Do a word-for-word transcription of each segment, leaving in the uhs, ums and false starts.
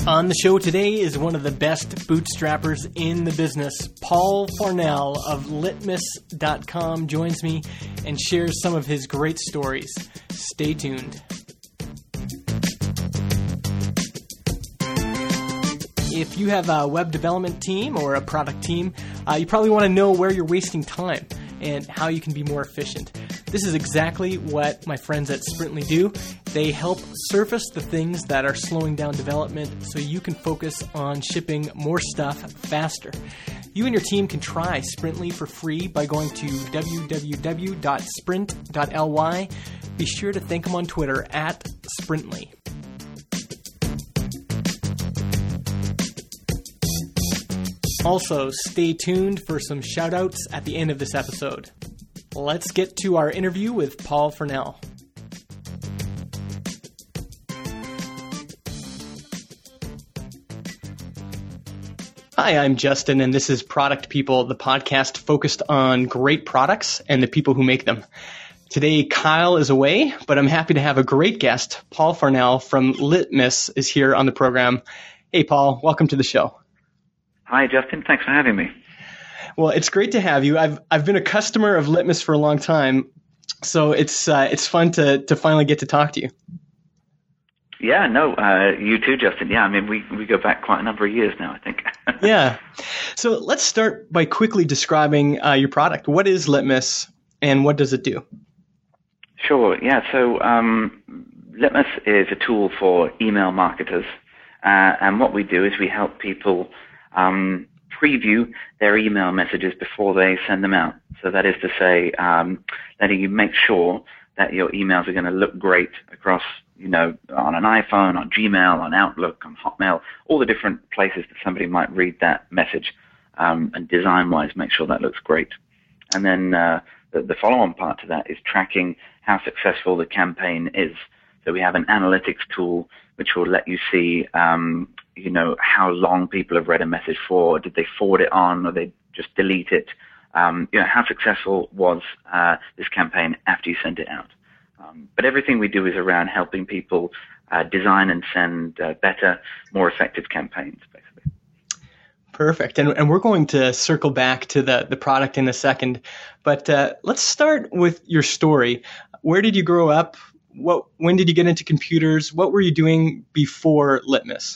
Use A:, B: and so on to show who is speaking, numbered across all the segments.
A: On the show today is one of the best bootstrappers in the business. Paul Farnell of Litmus dot com joins me and shares some of his great stories. Stay tuned. If you have a web development team or a product team, uh, you probably want to know where you're wasting time and how you can be more efficient. This is exactly what my friends at Sprintly do. They help surface the things that are slowing down development so you can focus on shipping more stuff faster. You and your team can try Sprintly for free by going to w w w dot sprint dot l y. Be sure to thank them on Twitter at Sprintly. Also, stay tuned for some shout-outs at the end of this episode. Let's get to our interview with Paul Farnell. Hi, I'm Justin, and this is Product People, the podcast focused on great products and the people who make them. Today, Kyle is away, but I'm happy to have a great guest. Paul Farnell from Litmus is here on the program. Hey, Paul, welcome to the show.
B: Hi, Justin. Thanks for having me.
A: Well, it's great to have you. I've I've been a customer of Litmus for a long time, so it's uh, it's fun to to finally get to talk to you.
B: Yeah, no, uh, you too, Justin. Yeah, I mean, we, we go back quite a number of years now, I think.
A: Yeah. So let's start by quickly describing uh, your product. What is Litmus, and what does it do?
B: Sure. Yeah. So um, Litmus is a tool for email marketers, uh, and what we do is we help people Um, preview their email messages before they send them out. So that is to say, um, letting you make sure that your emails are going to look great across, you know, on an iPhone, on Gmail, on Outlook, on Hotmail, all the different places that somebody might read that message, um, and design-wise make sure that looks great. And then uh, the, the follow-on part to that is tracking how successful the campaign is. So we have an analytics tool which will let you see, um, you know, how long people have read a message for. Did they forward it on, or they just delete it? Um, you know, how successful was uh, this campaign after you sent it out? Um, but everything we do is around helping people uh, design and send uh, better, more effective campaigns, basically.
A: Perfect. And, and we're going to circle back to the, the product in a second. But uh, let's start with your story. Where did you grow up? What, when did you get into computers? What were you doing before Litmus?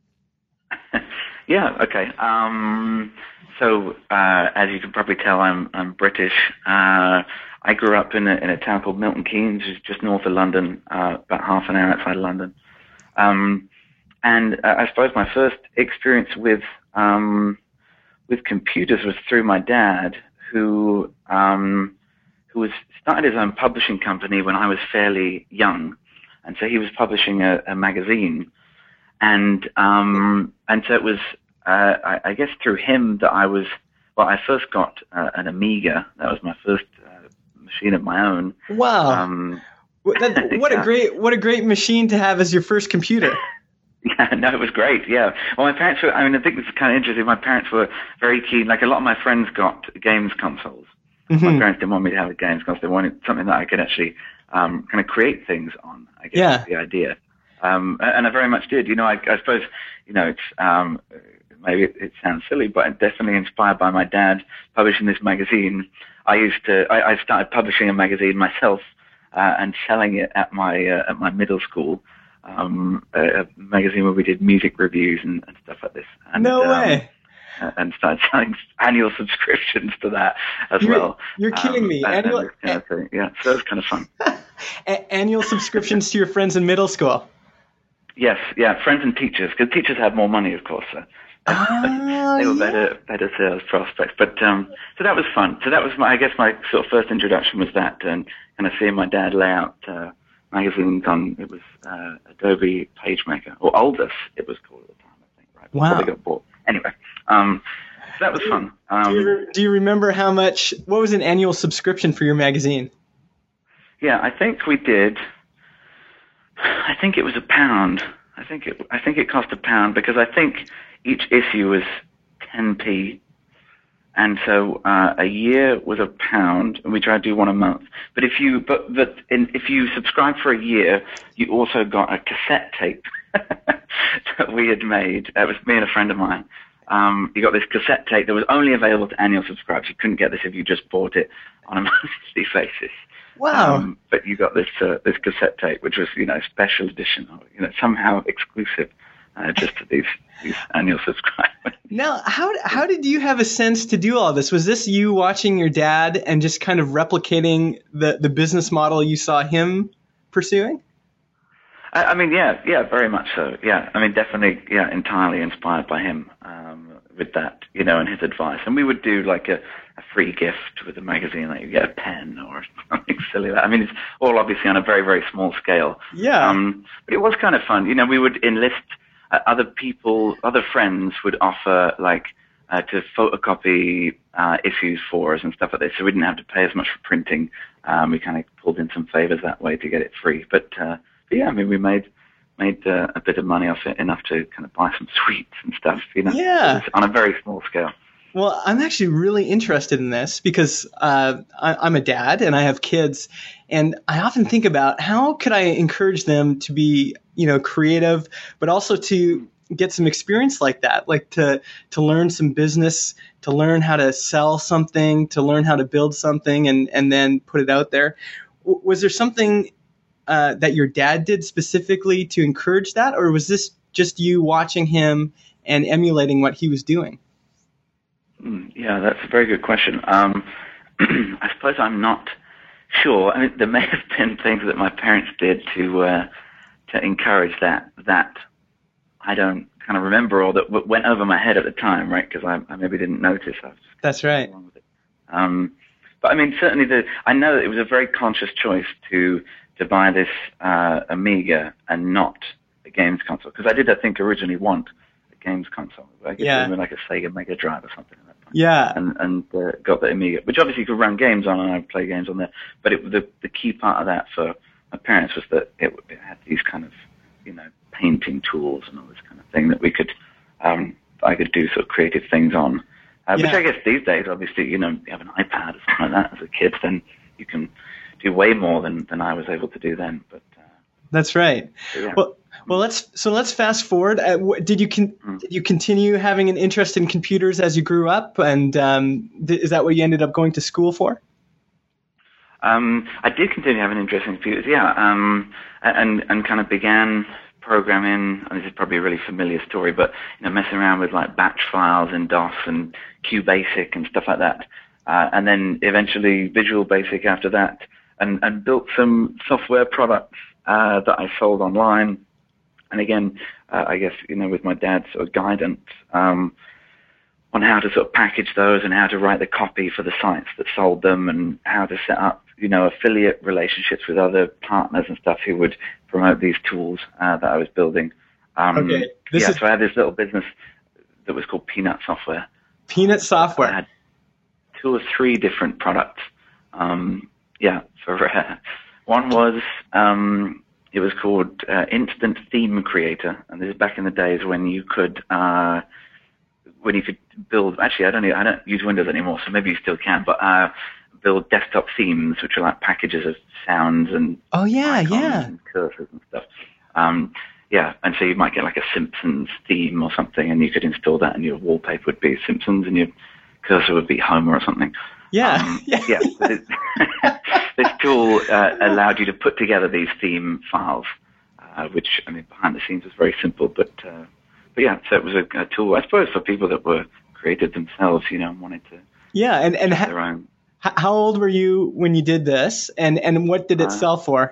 B: Yeah, okay. Um, so, uh, as you can probably tell, I'm, I'm British. Uh, I grew up in a, in a town called Milton Keynes, which is just north of London, uh, about half an hour outside of London. Um, and uh, I suppose my first experience with, um, with computers was through my dad, who, um, who was started his own publishing company when I was fairly young. And so he was publishing a, a magazine. And um, and so it was, uh, I, I guess, through him that I was. Well, I first got uh, an Amiga. That was my first uh, machine of my own.
A: Wow!
B: Um,
A: that, what yeah. a great what a great machine to have as your first computer.
B: Yeah, no, it was great. Yeah. Well, my parents were. I mean, I think this is kind of interesting. My parents were very keen. Like a lot of my friends got games consoles. Mm-hmm. My parents didn't want me to have a games console. They wanted something that I could actually um, kind of create things on. I guess yeah. That's the idea. Um, and I very much did. You know, I, I suppose, you know, it's, um, maybe it, it sounds silly, but I'm definitely inspired by my dad publishing this magazine. I used to, I, I started publishing a magazine myself, uh, and selling it at my, uh, at my middle school, um, a, a magazine where we did music reviews and, and stuff like this. And,
A: no way.
B: Um, and started selling annual subscriptions to that as
A: you're,
B: well.
A: You're kidding
B: um,
A: me.
B: And,
A: annual,
B: and, yeah, so, yeah, so it was kind of fun.
A: a- annual subscriptions to your friends in middle school.
B: Yes, yeah, friends and teachers, because teachers have more money, of course. So
A: oh,
B: they were
A: yeah.
B: better, better sales prospects. But um, so that was fun. So that was my, I guess, my sort of first introduction was that, and kind of seeing my dad lay out uh, magazines on. It was uh, Adobe PageMaker, or Aldus, it was called at the time, I think. Right?
A: Wow.
B: Before they got bought. Anyway, um, so that was fun. Um,
A: do, you, do you remember how much? What was an annual subscription for your magazine?
B: Yeah, I think we did. I think it was a pound. I think it. I think it cost a pound because I think each issue was ten p, and so uh, a year was a pound, and we tried to do one a month. But if you but but in, if you subscribed for a year, you also got a cassette tape. that we had made. It was me and a friend of mine. Um, you got this cassette tape that was only available to annual subscribers. You couldn't get this if you just bought it on a monthly basis.
A: Wow.
B: Um, but you got this uh, this cassette tape, which was, you know, special edition, or, you know, somehow exclusive uh, just to these these annual subscribers.
A: Now, how how did you have a sense to do all this? Was this you watching your dad and just kind of replicating the, the business model you saw him pursuing?
B: I, I mean, yeah, yeah, very much so. Yeah, I mean, definitely, yeah, entirely inspired by him um, with that, you know, and his advice. And we would do like a, a free gift with a magazine, like you get a pen or something silly like that. I mean, it's all obviously on a very, very small scale.
A: Yeah.
B: Um, but it was kind of fun. You know, we would enlist uh, other people, other friends would offer like uh, to photocopy uh, issues for us and stuff like this, so we didn't have to pay as much for printing. Um, we kind of pulled in some favors that way to get it free. But, uh, but yeah, I mean, we made made uh, a bit of money off it, enough to kind of buy some sweets and stuff, you know,
A: Yeah.
B: on a very small scale.
A: Well, I'm actually really interested in this because uh, I, I'm a dad and I have kids, and I often think about how could I encourage them to be, you know, creative, but also to get some experience like that, like to to learn some business, to learn how to sell something, to learn how to build something, and and then put it out there. W- was there something uh, that your dad did specifically to encourage that, or was this just you watching him and emulating what he was doing?
B: Yeah, that's a very good question. Um, I suppose I'm not sure. I mean, there may have been things that my parents did to uh, to encourage that that I don't kind of remember, or that went over my head at the time, right? Because I, I maybe didn't notice. I was just
A: That's right.
B: along with it. Um, but I mean, certainly, the I know that it was a very conscious choice to to buy this uh, Amiga and not a games console, because I did, I think, originally want a games console. I guess
A: Yeah.
B: it was like a Sega Mega Drive or something.
A: Yeah.
B: And and uh, got the Amiga, which obviously you could run games on, and I'd play games on there. But it, the the key part of that for my parents was that it, it had these kind of, you know, painting tools and all this kind of thing that we could, um, I could do sort of creative things on. Uh,
A: Yeah.
B: Which I guess these days, obviously, you know, you have an iPad or something like that as a kid, then you can do way more than, than I was able to do then. But uh,
A: That's right.
B: yeah.
A: Well, well, let's so let's fast forward. Uh, wh- did you con-
B: Mm.
A: did you continue having an interest in computers as you grew up, and um, th- is that what you ended up going to school for?
B: Um, I did continue having an interest in computers, yeah, um, and and kind of began programming. And this is probably a really familiar story, but you know, messing around with like batch files in DOS and QBasic and stuff like that, uh, and then eventually Visual Basic after that, and and built some software products uh, that I sold online. And again, uh, I guess, you know, with my dad's sort of guidance um, on how to sort of package those and how to write the copy for the sites that sold them, and how to set up, you know, affiliate relationships with other partners and stuff who would promote these tools uh, that I was building. Um,
A: Okay, this
B: yeah,
A: is-
B: so I had this little business that was called Peanut Software.
A: Peanut
B: I
A: software.
B: had two or three different products. Um, yeah, for uh, one was um, it was called uh, Instant Theme Creator, and this is back in the days when you could uh, when you could build. Actually, I don't I don't use Windows anymore, so maybe you still can, but uh, build desktop themes, which are like packages of sounds and
A: Oh yeah,
B: icons
A: yeah.
B: and cursors and stuff. Um, yeah, and so you might get like a Simpsons theme or something, and you could install that, and your wallpaper would be Simpsons, and your cursor would be Homer or something.
A: Yeah,
B: Um,
A: yeah.
B: yeah. So this, this tool uh, allowed you to put together these theme files, uh, which, I mean, behind the scenes was very simple, but uh, but yeah, so it was a, a tool, I suppose, for people that were creative themselves, you know, and wanted to
A: Yeah, and and
B: have
A: ha-
B: their own.
A: h- how old were you when you did this, and and what did it
B: Uh,
A: sell for?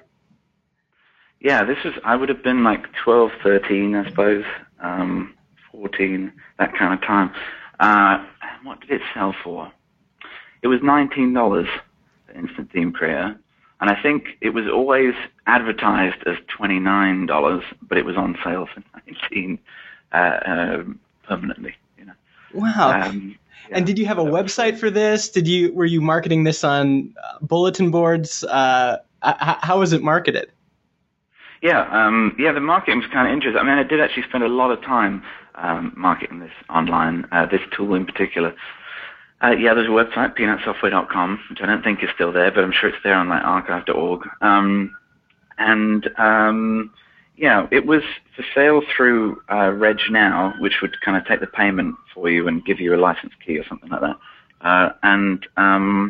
B: Yeah, this was, I would have been like twelve, thirteen, I suppose, um, fourteen, that kind of time. Uh, and what did it sell for? It was nineteen dollars, the Instant Theme Creator. And I think it was always advertised as twenty-nine dollars, but it was on sale for nineteen dollars uh, um, permanently, you know.
A: Wow.
B: Um, yeah,
A: And did you have a
B: that was-
A: website for this? Did you were you marketing this on uh, bulletin boards? Uh, h- how was it marketed?
B: Yeah, um, yeah, the marketing was kind of interesting. I mean, I did actually spend a lot of time um, marketing this online, uh, this tool in particular. Uh, yeah, there's a website, peanut software dot com, which I don't think is still there, but I'm sure it's there on like archive dot org. Um, and um, yeah, it was for sale through uh, RegNow, which would kind of take the payment for you and give you a license key or something like that. Uh, and um,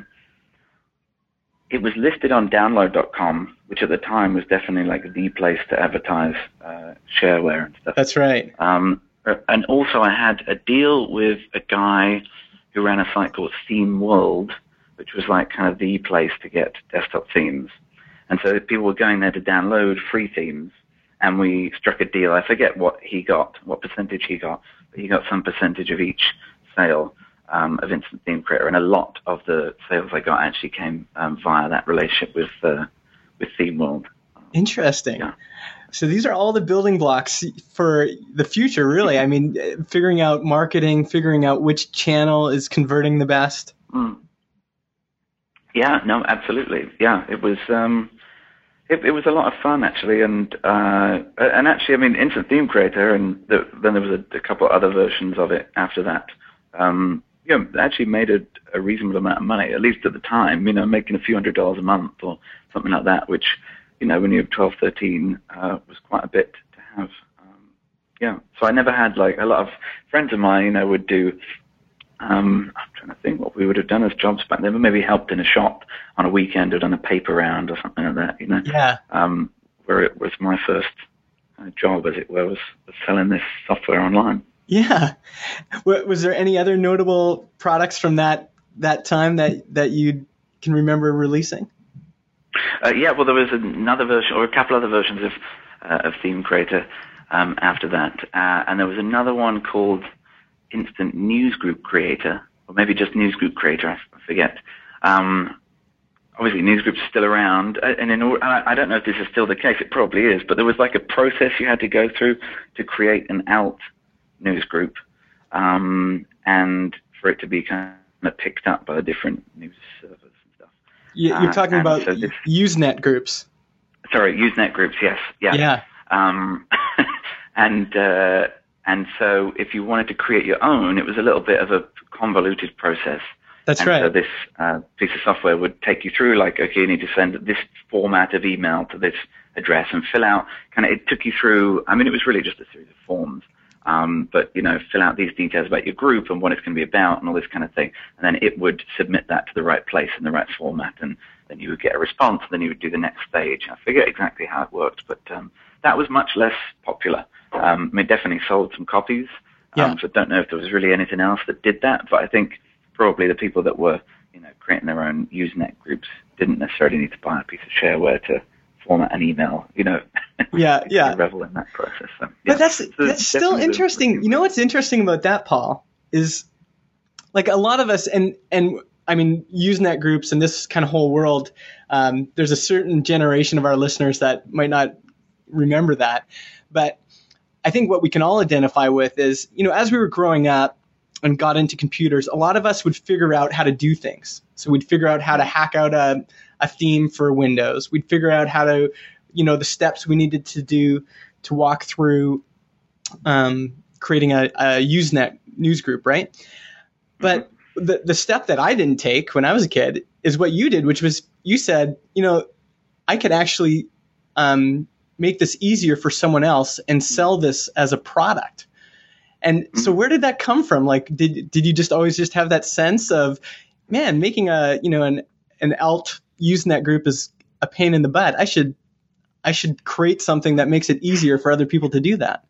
B: it was listed on download dot com, which at the time was definitely like the place to advertise uh, shareware and stuff.
A: That's right.
B: Um, and also I had a deal with a guy who ran a site called Theme World, which was like kind of the place to get desktop themes. And so people were going there to download free themes, and we struck a deal. I forget what he got, what percentage he got, but he got some percentage of each sale um, of Instant Theme Creator, and a lot of the sales I got actually came um, via that relationship with uh, with Theme World.
A: Interesting.
B: Yeah.
A: So these are all the building blocks for the future, really. I mean, figuring out marketing, figuring out which channel is converting the best.
B: Mm. Yeah, no, absolutely. Yeah, it was um, it, it was a lot of fun actually, and uh, and actually, I mean, Instant Theme Creator, and the, then there was a, a couple other versions of it after that. Um, you know, actually made a, a reasonable amount of money, at least at the time. You know, making a few hundred dollars a month or something like that, which, you know, when you're twelve, thirteen, uh, was quite a bit to have. Um, yeah, so I never had, like, a lot of friends of mine, you know, would do, um, I'm trying to think what we would have done as jobs back then, but maybe helped in a shop on a weekend or done a paper round or something like that, you know.
A: Yeah.
B: Um, where it was my first uh, job, as it were, was, was selling this software online.
A: Yeah. Was there any other notable products from that that time that, that you can remember releasing?
B: Uh, yeah, well, there was another version, or a couple other versions of uh, of Theme Creator um, after that, uh, and there was another one called Instant Newsgroup Creator, or maybe just Newsgroup Creator, I forget. Um, obviously, Newsgroups are still around, and in, I don't know if this is still the case. It probably is, but there was like a process you had to go through to create an alt newsgroup, um, and for it to be kind of picked up by the different news servers.
A: You're talking uh, about
B: so this,
A: Usenet groups.
B: Sorry, Usenet groups, yes. Yeah.
A: Yeah.
B: Um, and uh, and so if you wanted to create your own, it was a little bit of a convoluted process.
A: That's
B: and
A: right.
B: So this uh, piece of software would take you through, like, okay, you need to send this format of email to this address and fill out, kind of, it took you through, I mean, it was really just a series of forms. Um, but, you know, fill out these details about your group and what it's going to be about and all this kind of thing. And then it would submit that to the right place in the right format. And then you would get a response. And then you would do the next stage. I forget exactly how it worked, but um, that was much less popular. Um, I mean, it definitely sold some copies. Um, yeah. So I don't know if there was really anything else that did that. But I think probably the people that were, you know, creating their own Usenet groups didn't necessarily need to buy a piece of shareware to format an email, you know.
A: Yeah, yeah.
B: Revel in that process. So, yeah.
A: But that's
B: so
A: that's still interesting. You know what's interesting about that, Paul, is like a lot of us, and and I mean, Usenet groups and this kind of whole world. Um, there's a certain generation of our listeners that might not remember that, but I think what we can all identify with is, you know, as we were growing up and got into computers, a lot of us would figure out how to do things. So we'd figure out how to hack out a a theme for Windows. We'd figure out how to, you know, the steps we needed to do to walk through um, creating a, a Usenet news group, right? But the the step that I didn't take when I was a kid is what you did, which was you said, you know, I could actually um, make this easier for someone else and sell this as a product. And so where did that come from? Like, did did you just always just have that sense of, man, making a, you know, an an alt Usenet group is a pain in the butt. I should I should create something that makes it easier for other people to do that.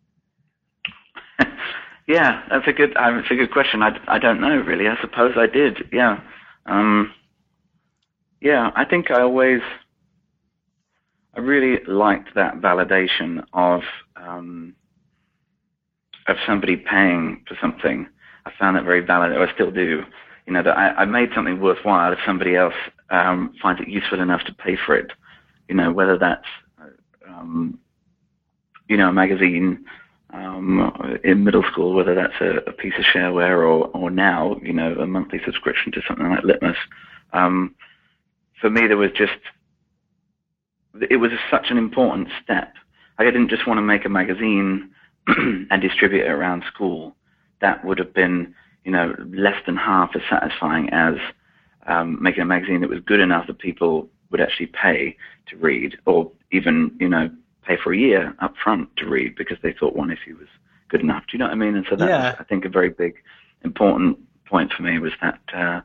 B: Yeah, that's a good uh, it's a good question. I, I don't know really. I suppose I did. Yeah. Um, yeah, I think I always I really liked that validation of um, of somebody paying for something. I found that very valid. I still do. You know, that I, I made something worthwhile if somebody else um, finds it useful enough to pay for it. You know, whether that's, um, you know, a magazine um, in middle school, whether that's a, a piece of shareware or, or now, you know, a monthly subscription to something like Litmus. Um, for me, there was just, it was such an important step. Like, I didn't just want to make a magazine and distribute it around school. That would have been, you know, less than half as satisfying as um, making a magazine that was good enough that people would actually pay to read, or even, you know, pay for a year up front to read because they thought one issue was good enough. Do you know what I mean? And so that
A: Yeah.
B: was, I think, a very big, important point for me was that uh,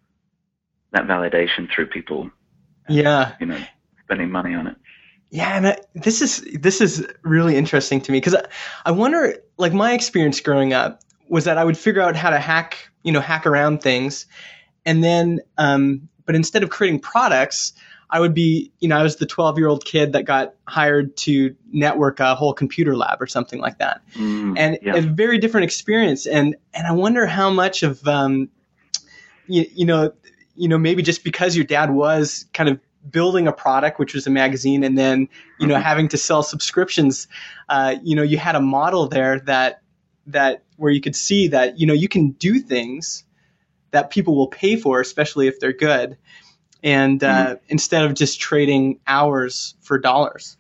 B: that validation through people,
A: Yeah.
B: you know, spending money on it.
A: Yeah, and I, this is this is really interesting to me because I, I wonder, like my experience growing up was that I would figure out how to hack, you know, hack around things, and then, um, but instead of creating products, I would be, you know, I was the twelve-year-old kid that got hired to network a whole computer lab or something like that,
B: Mm,
A: and
B: yeah.
A: a very different experience, and and I wonder how much of, um, you, you know, you know, maybe just because your dad was kind of building a product, which was a magazine, and then, you know,
B: Mhm.
A: having to sell subscriptions, uh, you know, you had a model there that, that where you could see that, you know, you can do things that people will pay for, especially if they're good. And, uh, instead of just trading hours for dollars.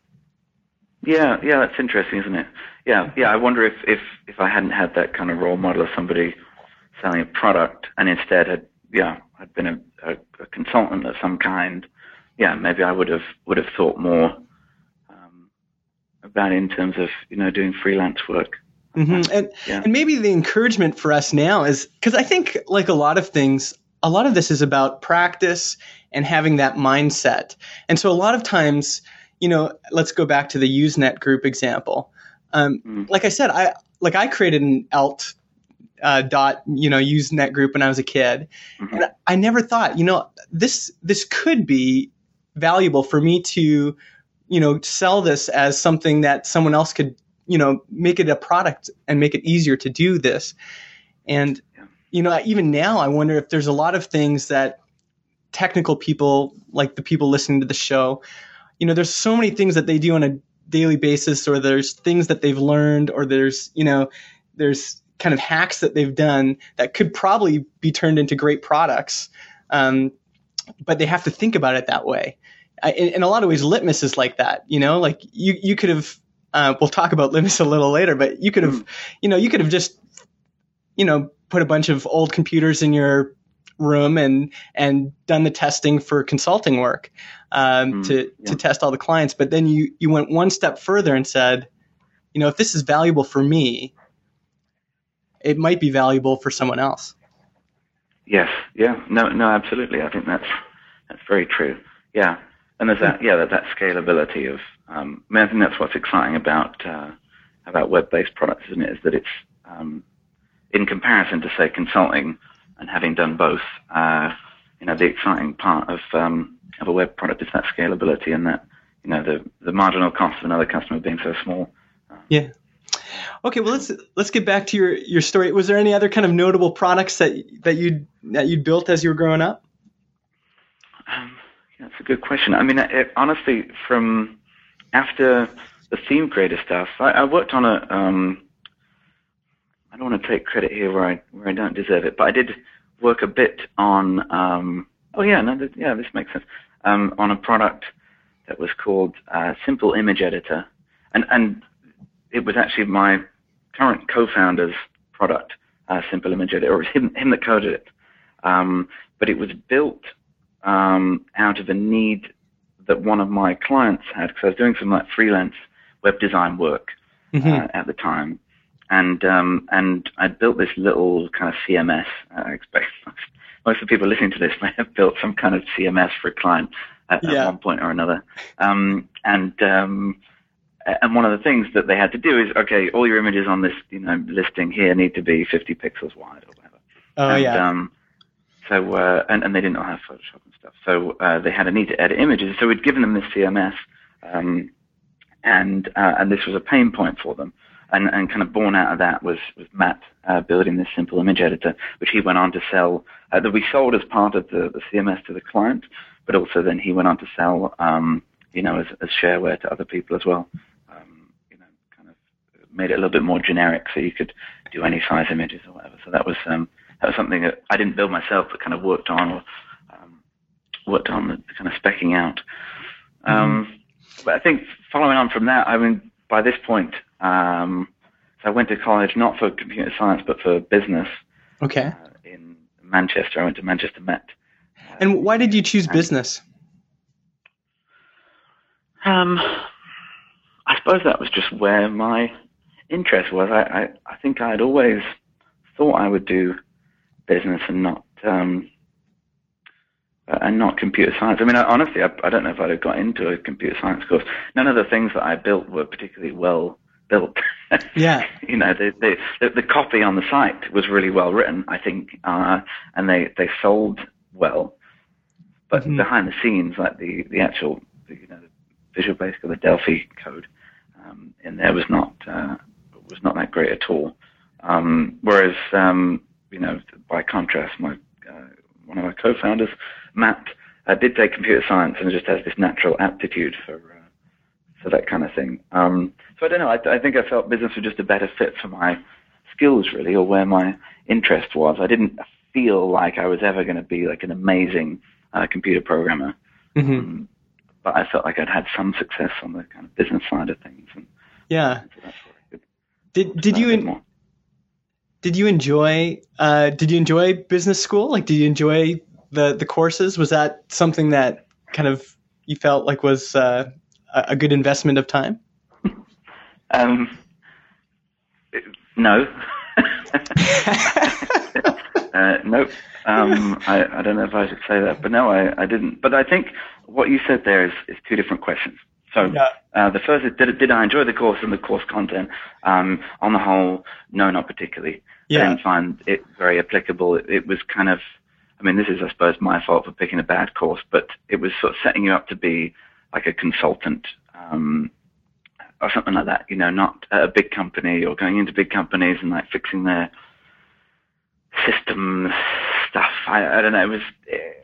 B: Yeah, yeah, that's interesting, isn't it? Yeah, yeah. I wonder if, if, if I hadn't had that kind of role model of somebody selling a product and instead had, yeah, had been a, a, a consultant of some kind, yeah, maybe I would have would have thought more um, about it in terms of, you know, doing freelance work.
A: Mm-hmm. And
B: Yeah.
A: and maybe the encouragement for us now is because I think, like a lot of things, a lot of this is about practice and having that mindset. And so a lot of times, you know, let's go back to the Usenet group example. Um,
B: Mm.
A: Like I said, I like I created an alt uh, dot, you know, Usenet group when I was a kid,
B: Mhm.
A: and I never thought, you know, this this could be valuable for me to, you know, sell this as something that someone else could, you know, make it a product and make it easier to do this. And,
B: Yeah.
A: you know, even now I wonder if there's a lot of things that technical people, like the people listening to the show, you know, there's so many things that they do on a daily basis, or there's things that they've learned, or there's, you know, there's kind of hacks that they've done that could probably be turned into great products. Um, but they have to think about it that way. I, in, in a lot of ways, Litmus is like that, you know, like you, you could have, uh, we'll talk about Litmus a little later, but you could have,
B: Mm.
A: you know, you could have just, you know, put a bunch of old computers in your room and, and done the testing for consulting work, um,
B: Mm,
A: to,
B: yeah.
A: to test all the clients. But then you, you went one step further and said, you know, if this is valuable for me, it might be valuable for someone else.
B: Yes, yeah, no, no, absolutely. I think that's that's very true. Yeah, and there's that, yeah, that, that scalability of. Um, I mean, I think that's what's exciting about uh, about web-based products, isn't it? Is that it's um, in comparison to, say, consulting, and having done both. Uh, you know, the exciting part of um, of a web product is that scalability and that, you know, the the marginal cost of another customer being so small.
A: Yeah. Okay, well let's let's get back to your, your story. Was there any other kind of notable products that that you that you built as you were growing up?
B: Um, yeah, that's a good question. I mean, it, honestly, from after the theme creator stuff, I, I worked on a. Um, I don't want to take credit here where I where I don't deserve it, but I did work a bit on. Um, oh yeah, no, th- yeah, this makes sense. Um, on a product that was called uh, Simple Image Editor, and and it was actually my current co-founder's product, uh, Simple Image Editor, or it was him him that coded it. Um, but it was built um, out of a need that one of my clients had, because I was doing some like freelance web design work
A: Mm-hmm.
B: uh, at the time, and um, and I built this little kind of C M S. Uh, I expect most of the people listening to this may have built some kind of C M S for a client at,
A: Yeah.
B: at one point or another. Um, and um, and one of the things that they had to do is, okay, all your images on this, you know, listing here need to be fifty pixels wide or whatever.
A: Oh
B: and,
A: yeah.
B: Um, so uh, and, and they didn't have Photoshop and stuff, so uh, they had a need to edit images. So we'd given them this C M S, um, and uh, and this was a pain point for them. And, and kind of born out of that was, was Matt uh, building this Simple Image Editor, which he went on to sell, uh, that we sold as part of the, the C M S to the client, but also then he went on to sell, um, you know, as, as shareware to other people as well. Um, you know, kind of made it a little bit more generic, so you could do any size images or whatever. So that was um, that was something that I didn't build myself, but kind of worked on, or um, worked on the kind of specking out. Um, mm-hmm. But I think following on from that, I mean, by this point. Um, so I went to college not for computer science but for business.
A: Okay.
B: Uh, in Manchester, I went to Manchester Met. Uh,
A: And why did you choose business?
B: Um, I suppose that was just where my interest was. I, I, I think I'd always thought I would do business and not um, uh, and not computer science. I mean, I, honestly, I, I don't know if I'd have got into a computer science course. None of the things that I built were particularly well built.
A: Yeah.
B: You know, the, the the the copy on the site was really well written, I think, uh, and they, they sold well. But mm-hmm. behind the scenes, like the, the actual, the, you know, the Visual Basic or the Delphi code um, in there was not uh, was not that great at all. Um, whereas, um, you know, by contrast, my uh, one of my co-founders, Matt, uh, did take computer science and just has this natural aptitude for uh, for that kind of thing. Um, so I don't know. I, I think I felt business was just a better fit for my skills, really, or where my interest was. I didn't feel like I was ever going to be like an amazing uh, computer programmer, mm-hmm. um, but I felt like I'd had some success on the kind of business side of things. And,
A: yeah.
B: And so that's where I could
A: did did you en- did you enjoy uh, did you enjoy business school? Like, did you enjoy the the courses? Was that something that kind of you felt like was uh, a good investment of time?
B: Um, no. uh, nope. Um, I, I don't know if I should say that, but no, I, I didn't. But I think what you said there is, is two different questions. So yeah. uh, the first is, did, did I enjoy the course and the course content? Um, on the whole, no, not particularly. Yeah. I didn't find it very applicable. It, it was kind of, I mean, this is, I suppose, my fault for picking a bad course, but it was sort of setting you up to be like a consultant, um, or something like that, you know, not at a big company or going into big companies and like fixing their system stuff. I, I don't know. It was, it,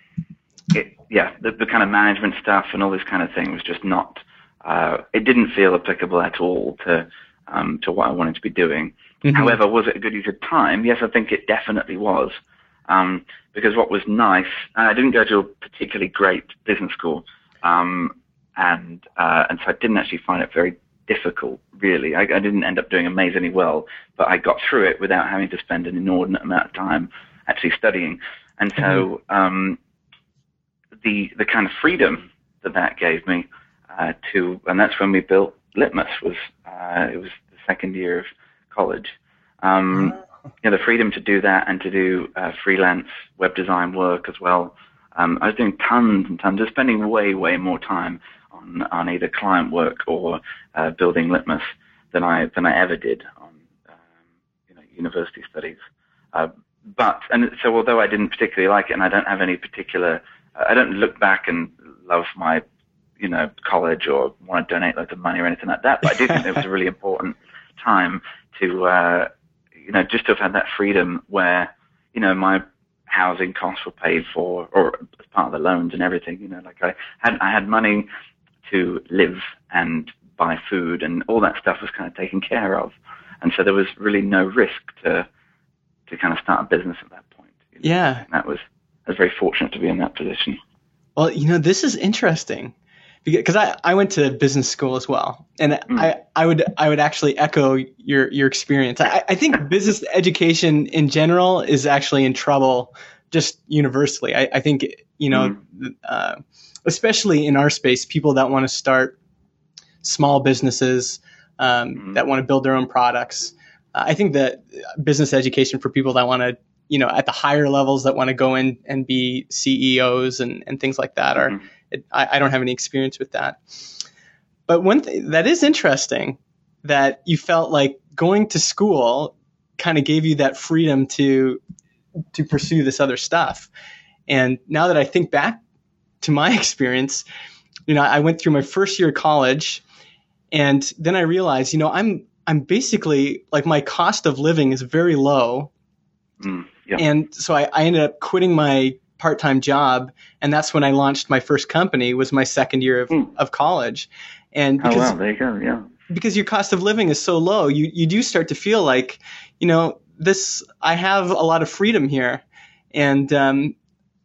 B: it, yeah, the, the kind of management stuff and all this kind of thing was just not, uh, it didn't feel applicable at all to, um, to what I wanted to be doing. Mm-hmm. However, was it a good use of time? Yes, I think it definitely was. Um, because what was nice, and I didn't go to a particularly great business school, um, and uh, and so I didn't actually find it very difficult, really. I, I didn't end up doing amazingly well, but I got through it without having to spend an inordinate amount of time actually studying. And so um, the the kind of freedom that that gave me uh, to, and that's when we built Litmus. Was uh, it was the second year of college. Um, you know, the freedom to do that and to do uh, freelance web design work as well. Um, I was doing tons and tons, just spending way, way more time on, on either client work or uh, building Litmus than I than I ever did on um, you know university studies. Uh, but and so although I didn't particularly like it, and I don't have any particular, uh, I don't look back and love my you know college or want to donate loads of money or anything like that. But I do think it was a really important time to uh, you know just to have had that freedom where you know my housing costs were paid for, or as part of the loans and everything. You know, like I had, I had money to live and buy food, and all that stuff was kind of taken care of. And so there was really no risk to, to kind of start a business at that point. You know?
A: Yeah.
B: And that was, I was very fortunate to be in that position.
A: Well, you know, this is interesting because I, I went to business school as well. And mm. I, I would, I would actually echo your, your experience. I, I think business education in general is actually in trouble just universally. I, I think, you know, mm. uh, especially in our space, people that want to start small businesses, um, mm. that want to build their own products. Uh, I think that business education for people that want to, you know, at the higher levels that want to go in and be C E Os and, and things like that are, mm. it, I, I don't have any experience with that. But one thing that is interesting, that you felt like going to school kind of gave you that freedom to to pursue this other stuff. And now that I think back to my experience, you know, I went through my first year of college, and then I realized, you know, I'm I'm basically like my cost of living is very low.
B: Mm, yeah.
A: And so I, I ended up quitting my part-time job, and that's when I launched my first company, was my second year of, mm. of college. And because,
B: oh, wow, there you go, yeah.
A: Because your cost of living is so low, you, you do start to feel like, you know, this, I have a lot of freedom here. And um,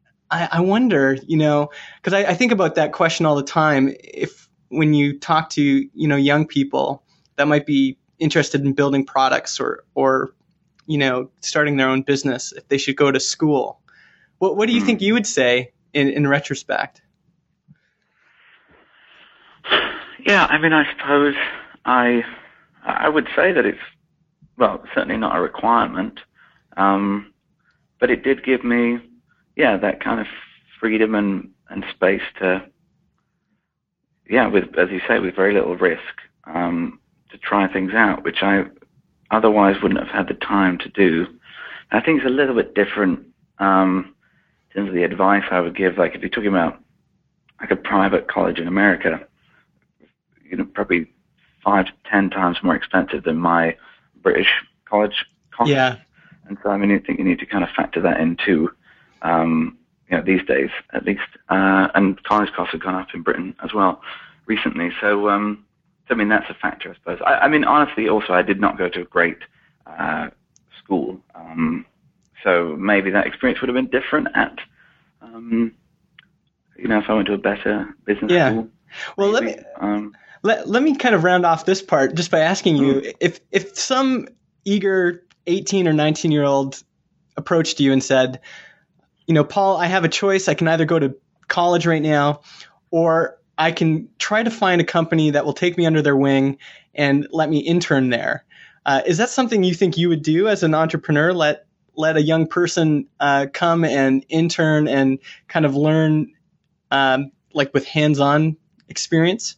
A: I, I wonder, you know, because I, I think about that question all the time. If when you talk to, you know, young people that might be interested in building products or, or, you know, starting their own business, if they should go to school, what, what do you think you would say in, in retrospect?
B: Yeah, I mean, I suppose I I would say that it's, well, certainly not a requirement, um, but it did give me, yeah, that kind of freedom and, and space to, yeah, with, as you say, with very little risk, um, to try things out, which I otherwise wouldn't have had the time to do. I think it's a little bit different um, in terms of the advice I would give. Like if you're talking about like a private college in America, you know, probably five to ten times more expensive than my British college costs.
A: Yeah.
B: And so I mean, I think you need to kind of factor that into, um, you know, these days at least. Uh, and college costs have gone up in Britain as well recently. So, um, so I mean, that's a factor, I suppose. I, I mean, honestly, also, I did not go to a great uh, school. Um, so maybe that experience would have been different at, um, you know, if I went to a better business
A: yeah.
B: school.
A: Well,
B: maybe.
A: let me
B: Um,
A: let, let me kind of round off this part just by asking you,
B: mm.
A: if if some eager eighteen or nineteen year old approached you and said, you know, Paul, I have a choice. I can either go to college right now, or I can try to find a company that will take me under their wing and let me intern there. Uh, is that something you think you would do as an entrepreneur? Let let a young person uh, come and intern and kind of learn, um, like with hands-on experience?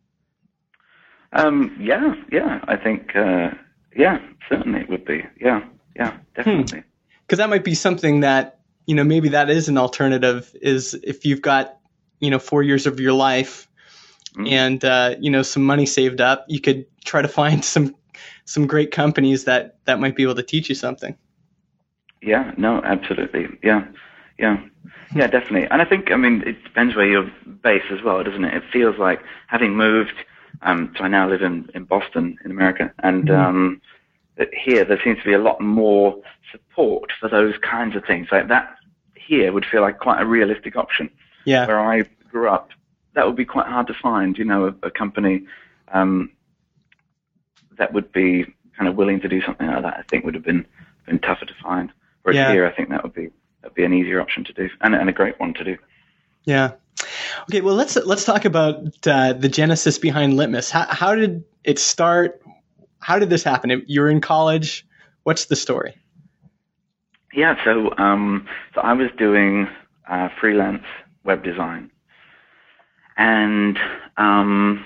B: Um, yeah, yeah, I think, uh, yeah, certainly it would be. Yeah, yeah, definitely.
A: Because that might be something that, you know, maybe that is an alternative, is if you've got, you know, four years of your life mm. and, uh, you know, some money saved up, you could try to find some some great companies that, that might be able to teach you something.
B: Yeah, no, absolutely. Yeah, yeah, yeah, definitely. And I think, I mean, it depends where you're based as well, doesn't it? It feels like having moved, um, so I now live in, in Boston in America, and mm-hmm. um, here there seems to be a lot more support for those kinds of things. Like that here would feel like quite a realistic option.
A: Yeah.
B: Where I grew up, that would be quite hard to find, you know, a, a company um, that would be kind of willing to do something like that. I think would have been been tougher to find. Whereas
A: yeah.
B: here, I think that would be that'd be an easier option to do, and, and a great one to do.
A: Yeah. Okay. Well, let's let's talk about uh, the genesis behind Litmus. How, how did it start? How did this happen? You were in college. What's the story?
B: Yeah. So, um, so I was doing uh, freelance web design, and um,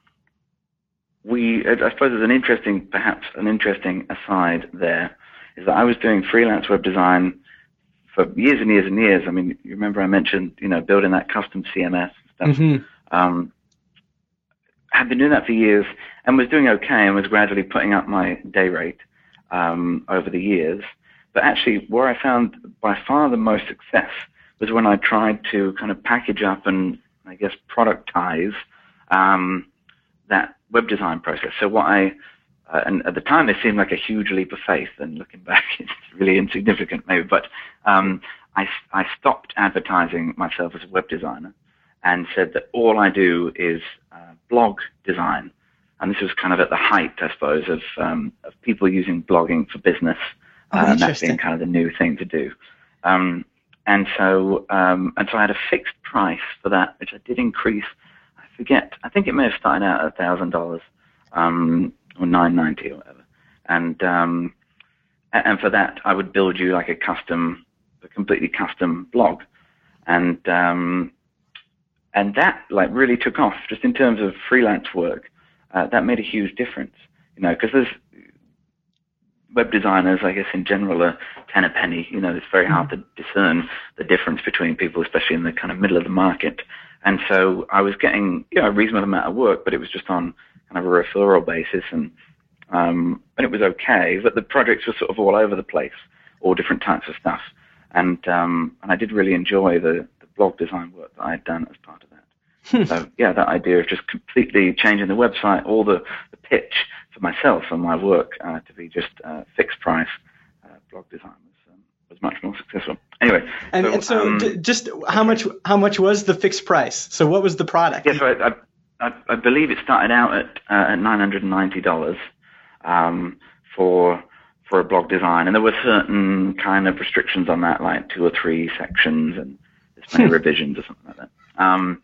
B: we. I suppose there's an interesting, perhaps an interesting aside there, is that I was doing freelance web design for years and years and years. I mean, you remember I mentioned, you know, building that custom C M S stuff. Mm-hmm. Um, I've been doing that for years and was doing okay and was gradually putting up my day rate um, over the years. But actually, where I found by far the most success was when I tried to kind of package up and, I guess, productize um, that web design process. So what I Uh, and at the time, it seemed like a huge leap of faith, and looking back, it's really insignificant maybe. But um, I, I stopped advertising myself as a web designer and said that all I do is uh, blog design. And this was kind of at the height, I suppose, of, um, of people using blogging for business,
A: oh,
B: uh, and that being kind of the new thing to do. Um, and so, um, and so I had a fixed price for that, which I did increase. I forget. I think it may have started out at a thousand dollars. Um, or nine ninety or whatever, and um, and for that I would build you like a custom, a completely custom blog, and um, and that like really took off just in terms of freelance work. Uh, that made a huge difference, you know, because there's web designers, I guess in general, are ten a penny. You know, it's very hard to discern the difference between people, especially in the kind of middle of the market. And so I was getting, you know, a reasonable amount of work, but it was just on kind of a referral basis, and um, and it was okay. But the projects were sort of all over the place, all different types of stuff, and um, and I did really enjoy the, the blog design work that I had done as part of that. So yeah, that idea of just completely changing the website, all the, the pitch for myself and my work uh, to be just uh, fixed price uh, blog design was um, was much more successful. Anyway,
A: and so, and so um, d- just how much how much was the fixed price? So what was the product?
B: Yeah, so I, I, I, I believe it started out at uh, at nine hundred ninety dollars um, for for a blog design, and there were certain kind of restrictions on that, like two or three sections and this many revisions or something like that. Um,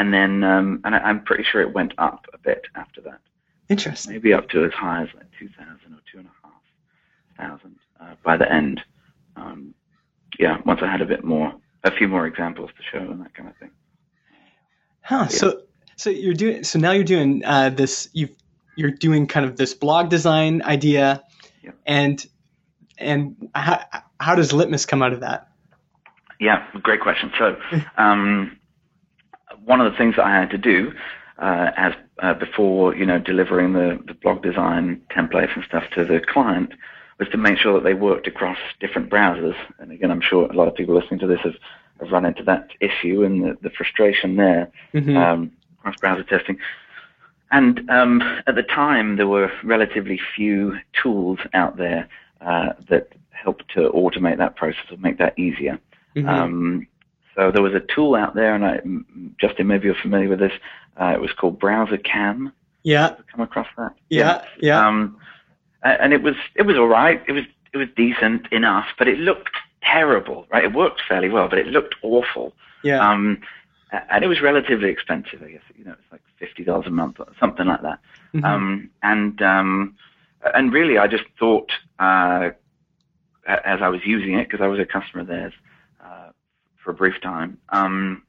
B: and then um, and I, I'm pretty sure it went up a bit after that.
A: Interesting.
B: Maybe up to as high as like two thousand or two and a half thousand uh, by the end. Um, yeah, once I had a bit more, a few more examples to show and that kind of thing.
A: Huh. Yeah. So so you're doing so now you're doing uh, this. You you're doing kind of this blog design idea,
B: yeah. and
A: and how how does Litmus come out of that?
B: Yeah, great question. So um, one of the things that I had to do uh, as uh, before, you know, delivering the, the blog design templates and stuff to the client was to make sure that they worked across different browsers. And again, I'm sure a lot of people listening to this have, have run into that issue and the, the frustration there, mm-hmm. um, cross-browser testing. And um, at the time, there were relatively few tools out there uh, that helped to automate that process or make that easier. Mm-hmm. Um, so there was a tool out there, and I, Justin, maybe you're familiar with this. Uh, it was called BrowserCam.
A: Yeah.
B: Come across that?
A: Yeah, yeah.
B: Um, and it was it was all right. It was it was decent enough, but it looked terrible. Right? It worked fairly well, but it looked awful.
A: Yeah.
B: Um, and it was relatively expensive. I guess you know it's like fifty dollars a month or something like that. Mm-hmm. Um, and um, and really, I just thought uh, as I was using it, because I was a customer of theirs for a brief time, um,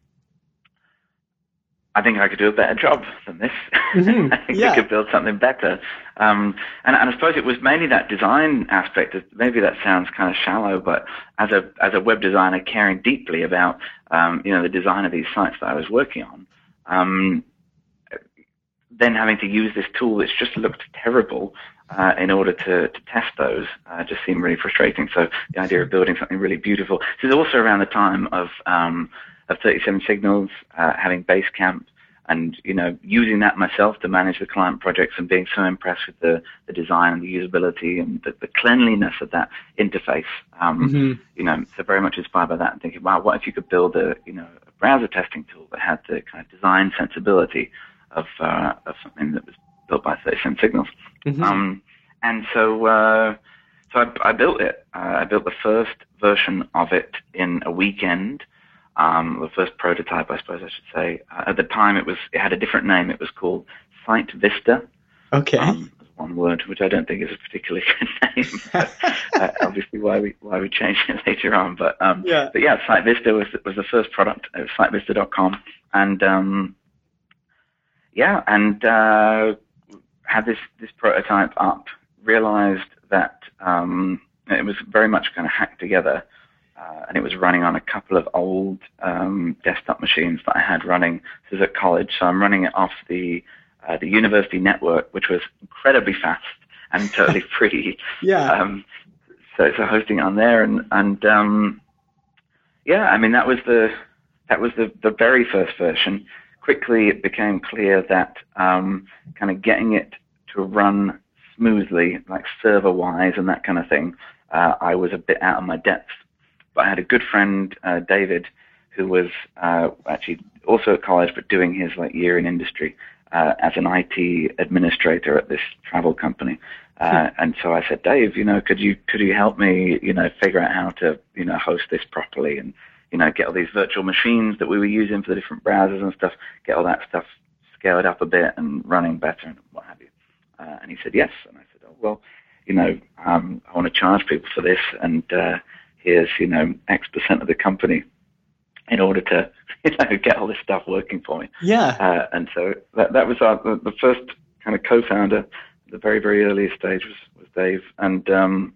B: I think I could do a better job than this. Mm-hmm. I think
A: yeah.
B: we could build something better. Um, and, and I suppose it was mainly that design aspect. Of, maybe that sounds kind of shallow, but as a as a web designer caring deeply about um, you know the design of these sites that I was working on, um, then having to use this tool that's just looked terrible uh, in order to, to test those uh, just seemed really frustrating. So the idea of building something really beautiful. This is also around the time of um, of thirty-seven Signals, uh, having Basecamp, and you know using that myself to manage the client projects and being so impressed with the, the design and the usability and the, the cleanliness of that interface. Um, mm-hmm. You know, so very much inspired by that and thinking, wow, what if you could build a you know a browser testing tool that had the kind of design sensibility of uh, of something that was built by thirty-seven Signals. Mm-hmm. Um, and so uh, so I, I built it. Uh, I built the first version of it in a weekend. Um, the first prototype, I suppose I should say. Uh, at the time, it was it had a different name. It was called Site Vista.
A: Okay.
B: Um, one word, which I don't think is a particularly good name. But, uh, obviously, why we why we changed it later on. But um,
A: yeah.
B: But yeah, Site Vista was was the first product. It was site vista dot com, and um, yeah, and uh, had this this prototype up. Realized that um, it was very much kind of hacked together. Uh, and it was running on a couple of old um, desktop machines that I had running. This is at college, so I'm running it off the uh, the university network, which was incredibly fast and totally free.
A: Yeah.
B: Um, so, so hosting it on there, and and um, yeah, I mean that was the that was the, the very first version. Quickly, it became clear that um, kind of getting it to run smoothly, like server-wise and that kind of thing, uh, I was a bit out of my depth. But I had a good friend, uh, David, who was uh, actually also at college, but doing his like year in industry uh, as an I T administrator at this travel company. Uh, hmm. And so I said, Dave, you know, could you could you help me, you know, figure out how to, you know, host this properly and, you know, get all these virtual machines that we were using for the different browsers and stuff, get all that stuff scaled up a bit and running better and what have you. Uh, and he said yes. And I said, oh well, you know, um, I want to charge people for this and. Uh, Here's, you know, X percent of the company in order to, you know, get all this stuff working for me.
A: Yeah.
B: Uh, and so that that was our, the, the first kind of co-founder, the very, very earliest stage was, was Dave. And um,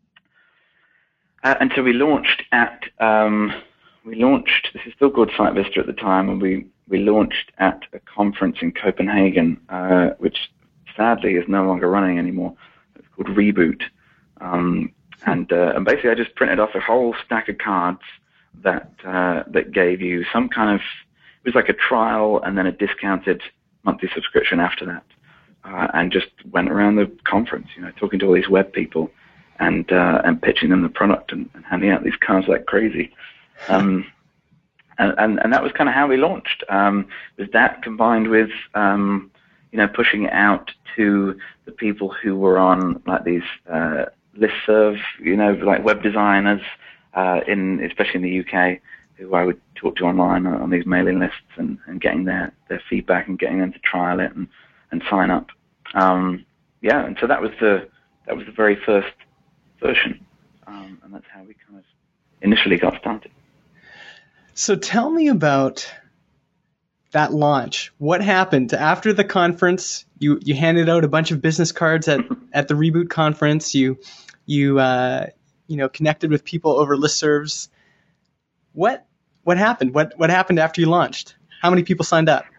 B: uh, and so we launched at, um, we launched, this is still called Site Vista at the time, and we, we launched at a conference in Copenhagen, uh, which sadly is no longer running anymore. It's called Reboot. Um, And, uh, and basically, I just printed off a whole stack of cards that uh, that gave you some kind of, it was like a trial and then a discounted monthly subscription after that, uh, and just went around the conference, you know, talking to all these web people and uh, and pitching them the product and, and handing out these cards like crazy. Um, and, and and that was kind of how we launched. Um, was that combined with um, you know pushing it out to the people who were on like these. Uh, listserv, you know, like web designers, uh, in especially in the U K, who I would talk to online on, on these mailing lists and, and getting their, their feedback and getting them to trial it and, and sign up. Um, yeah, and so that was the that was the very first version, um, and that's how we kind of initially got started.
A: So tell me about that launch. What happened after the conference? You you handed out a bunch of business cards at, at the Reboot conference. You you uh, you know connected with people over listservs. What what happened? What what happened after you launched? How many people signed up?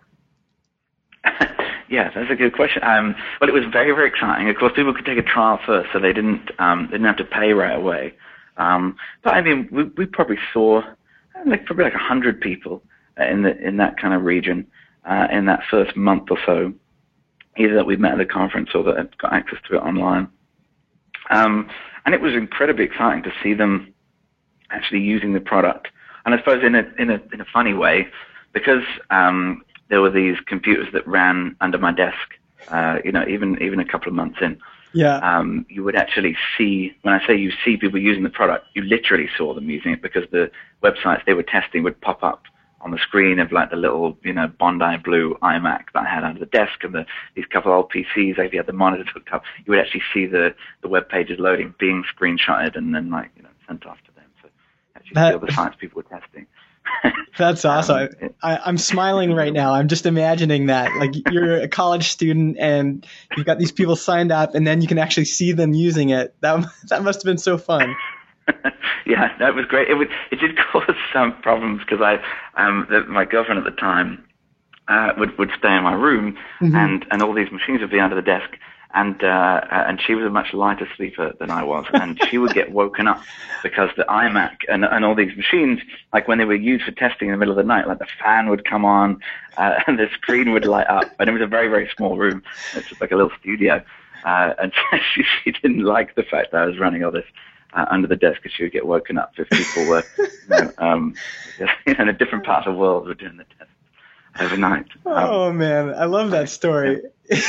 B: Yeah, that's a good question. Um, well, it was very, very exciting. Of course, people could take a trial first, so they didn't um, they didn't have to pay right away. Um, but I mean, we, we probably saw like probably like a hundred people in the in that kind of region uh, in that first month or so, either that we met at the conference or that had got access to it online. Um, and it was incredibly exciting to see them actually using the product. And I suppose in a in a in a funny way, because um, there were these computers that ran under my desk, uh, you know, even even a couple of months in.
A: Yeah.
B: Um, you would actually see, when I say you see people using the product, you literally saw them using it because the websites they were testing would pop up on the screen of like the little, you know, Bondi blue iMac that I had under the desk and the, these couple of old P Cs, like if you had the monitors hooked up, you would actually see the, the web pages loading, being screenshotted and then like, you know, sent off to them. So actually that, see all the science people were testing.
A: That's awesome. um, I, I'm smiling right now. I'm just imagining that. Like you're a college student and you've got these people signed up and then you can actually see them using it. That that must have been so fun.
B: Yeah, that was great. It, would, it did cause some problems because I, um, the, my girlfriend at the time uh, would, would stay in my room mm-hmm. and, and all these machines would be under the desk. And uh, and she was a much lighter sleeper than I was, and she would get woken up because the iMac and and all these machines, like when they were used for testing in the middle of the night, like the fan would come on uh, and the screen would light up, and it was a very very small room. It's just like a little studio, uh, and she, she didn't like the fact that I was running all this uh, under the desk because she would get woken up if people were you know, um, just, you know, in a different part of the world were doing the test overnight. Um,
A: oh man, I love that story. Yeah.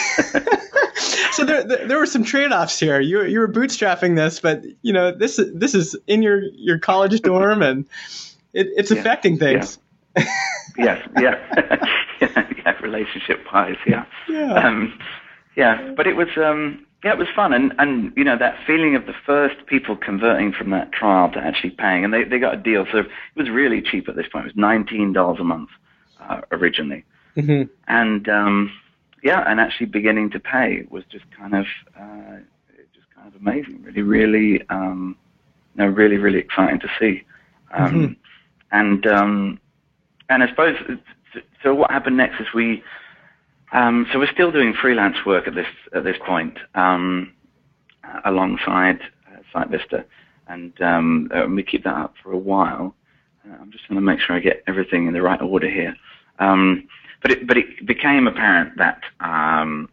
A: So there, there, there were some trade-offs here. You, you were bootstrapping this, but you know this, this is in your, your college dorm, and it, it's yeah, affecting things.
B: Yeah. yes, yeah, yeah, yeah, relationship-wise, yeah,
A: yeah,
B: um, yeah. But it was, um, yeah, it was fun, and, and you know that feeling of the first people converting from that trial to actually paying, and they, they got a deal, so it was really cheap at this point. It was nineteen dollars a month uh, originally,
A: mm-hmm.
B: and. Um, Yeah, and actually beginning to pay was just kind of, uh, just kind of amazing. Really, really, um, you know, really, really exciting to see. Um,
A: mm-hmm.
B: And um, and I suppose so. What happened next is we, um, so we're still doing freelance work at this at this point, um, alongside uh, SiteVista, and um, uh, we keep that up for a while. Uh, I'm just going to make sure I get everything in the right order here. Um, But it, but it became apparent that um,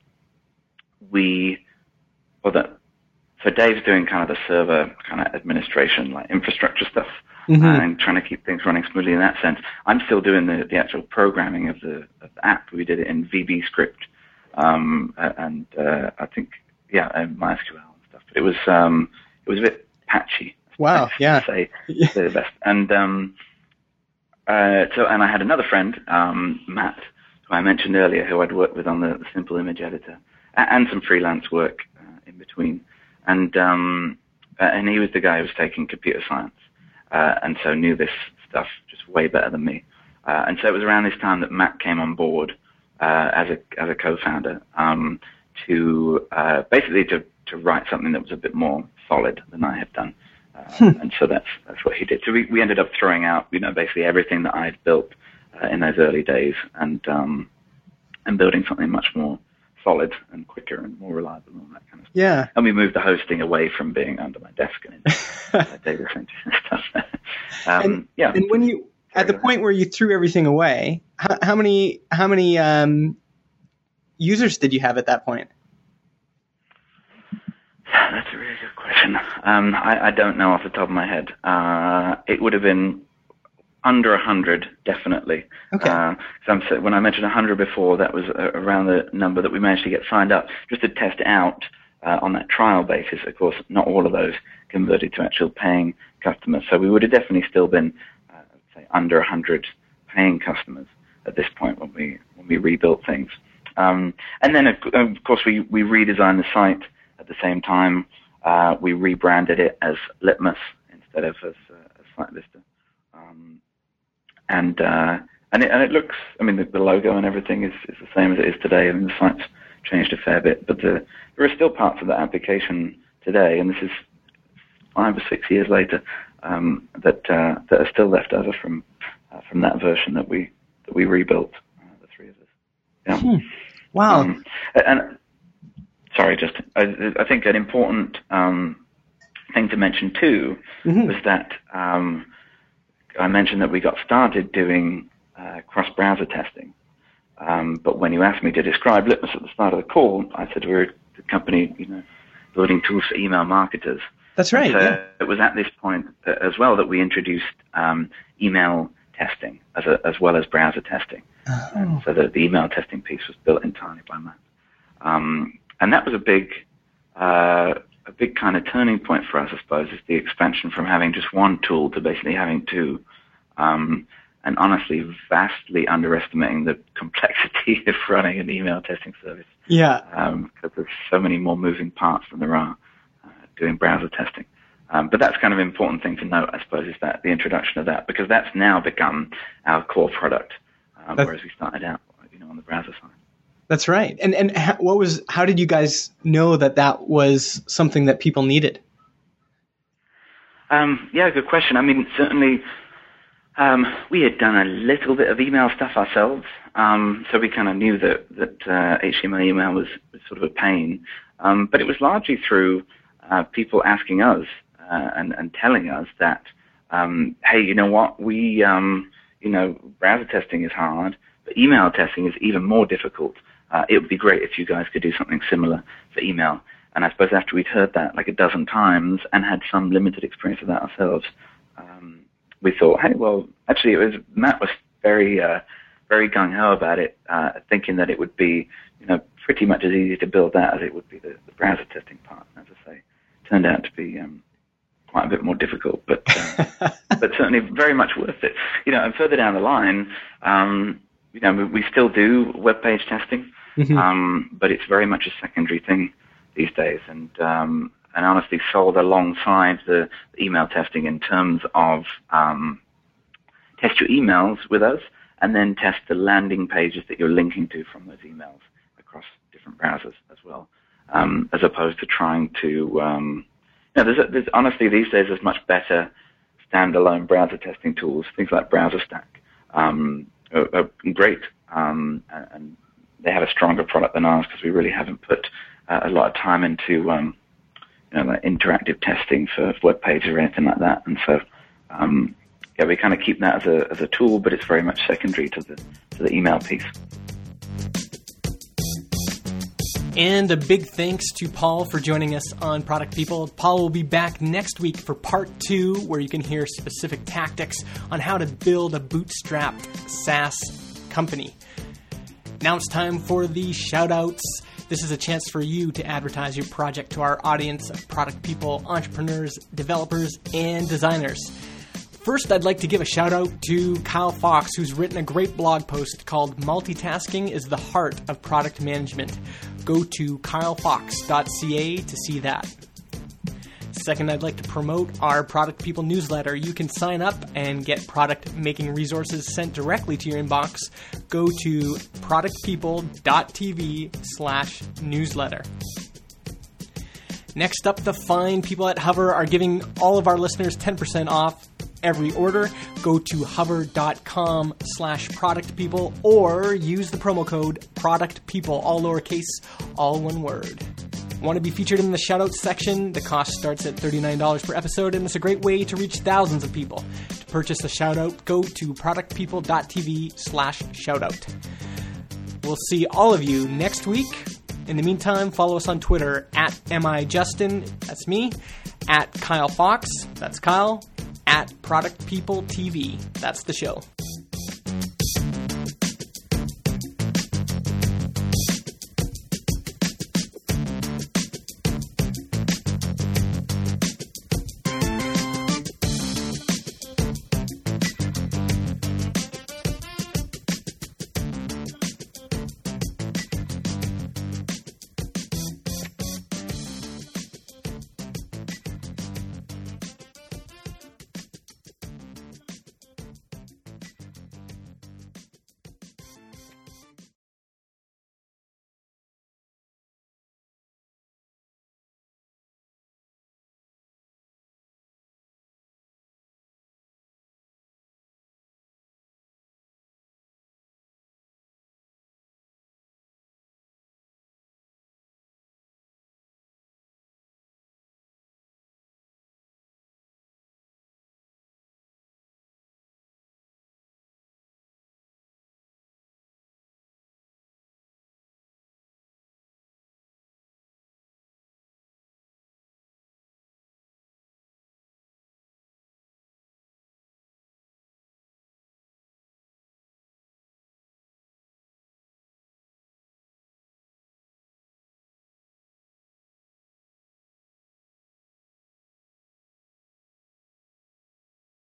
B: we, or that, so Dave's doing kind of the server kind of administration, like infrastructure stuff,
A: mm-hmm.
B: uh, and trying to keep things running smoothly in that sense. I'm still doing the, the actual programming of the, of the app. We did it in V B script, um, and uh, I think, yeah, and MySQL and stuff. But it was um, it was a bit patchy.
A: Wow, yeah.
B: To say, to say the best. And um, uh, so, and I had another friend, um, Matt, who I mentioned earlier, who I'd worked with on the, the Simple Image Editor, and some freelance work uh, in between. And um, uh, and he was the guy who was taking computer science, uh, and so knew this stuff just way better than me. Uh, and so it was around this time that Matt came on board uh, as a as a co-founder um, to uh, basically to, to write something that was a bit more solid than I had done. Uh, hmm. And so that's that's what he did. So we, we ended up throwing out, you know, basically everything that I'd built Uh, in those early days, and um, and building something much more solid and quicker and more reliable and all that kind of stuff.
A: Yeah.
B: And we moved the hosting away from being under my desk and into uh, data centers and stuff. um,
A: and,
B: yeah.
A: And when you, at the point where you threw everything away, how, how many how many um, users did you have at that point?
B: That's a really good question. Um, I, I don't know off the top of my head. Uh, it would have been under one hundred, definitely.
A: Okay.
B: Uh, so I'm, when I mentioned one hundred before, that was uh, around the number that we managed to get signed up just to test out uh, on that trial basis. Of course, not all of those converted to actual paying customers. So we would have definitely still been, uh, say, under one hundred paying customers at this point when we when we rebuilt things. Um, and then, of, of course, we, we redesigned the site at the same time. Uh, we rebranded it as Litmus instead of as, uh, as SiteVista. Um, and uh, and it, and it looks, I mean, the, the logo and everything is, is the same as it is today. I mean, the site's changed a fair bit, but the, there are still parts of that application today, and this is five or six years later, um, that uh, that are still left over from uh, from that version that we that we rebuilt, uh, the three of us. Yeah.
A: Hmm. Wow.
B: Um, and sorry, just I, I think an important um, thing to mention too mm-hmm. was that um, I mentioned that we got started doing uh, cross-browser testing. Um, but when you asked me to describe Litmus at the start of the call, I said we're a company, you know, building tools for email marketers.
A: That's right.
B: So
A: yeah.
B: It was at this point as well that we introduced um, email testing as a, as well as browser testing. Oh. And so the, the email testing piece was built entirely by Matt. Um, and that was a big, uh, a big kind of turning point for us, I suppose, is the expansion from having just one tool to basically having two. Um, and honestly, vastly underestimating the complexity of running an email testing service.
A: Yeah.
B: Um, because there's so many more moving parts than there are uh, doing browser testing. Um, but that's kind of an important thing to note, I suppose, is that the introduction of that, because that's now become our core product, um, whereas we started out, you know, on the browser side.
A: That's right. And and how, what was? How did you guys know that that was something that people needed?
B: Um, yeah, good question. I mean, certainly. Um, we had done a little bit of email stuff ourselves, um, so we kind of knew that, that uh, H T M L email was, was sort of a pain. Um, but it was largely through uh, people asking us uh, and, and telling us that, um, hey, you know what, we, um, you know, browser testing is hard, but email testing is even more difficult. Uh, it would be great if you guys could do something similar for email. And I suppose after we'd heard that like a dozen times and had some limited experience of that ourselves, um, we thought, hey, well, actually, it was Matt was very, uh, very gung-ho about it, uh, thinking that it would be, you know, pretty much as easy to build that as it would be the, the browser testing part. As I say, it turned out to be um, quite a bit more difficult, but uh, but certainly very much worth it. You know, and further down the line, um, you know, we, we still do web page testing, mm-hmm. um, but it's very much a secondary thing these days, and um, and honestly sold alongside the email testing in terms of um, test your emails with us and then test the landing pages that you're linking to from those emails across different browsers as well, um, as opposed to trying to, um, you know, there's, there's honestly these days there's much better standalone browser testing tools, things like BrowserStack, um, are, are great, um, and they have a stronger product than ours because we really haven't put uh, a lot of time into um, you know, like interactive testing for web pages or anything like that. And so, um, yeah, we kind of keep that as a as a tool, but it's very much secondary to the to the email piece.
A: And a big thanks to Paul for joining us on Product People. Paul will be back next week for part two, where you can hear specific tactics on how to build a bootstrapped SaaS company. Now it's time for the shout-outs. This is a chance for you to advertise your project to our audience of product people, entrepreneurs, developers, and designers. First, I'd like to give a shout-out to Kyle Fox, who's written a great blog post called Multitasking is the Heart of Product Management. Go to kyle fox dot c a to see that. Second, I'd like to promote our Product People newsletter. You can sign up and get product-making resources sent directly to your inbox. Go to productpeople.tv slash newsletter. Next up, the fine people at Hover are giving all of our listeners ten percent off every order. Go to hover.com slash productpeople or use the promo code productpeople, all lowercase, all one word. Want to be featured in the shoutouts section? The cost starts at thirty-nine dollars per episode, and it's a great way to reach thousands of people. To purchase a shoutout, go to productpeople.tv slash shoutout. We'll see all of you next week. In the meantime, follow us on Twitter at MIJustin, that's me, at Kyle Fox, that's Kyle, at Product People T V, that's the show.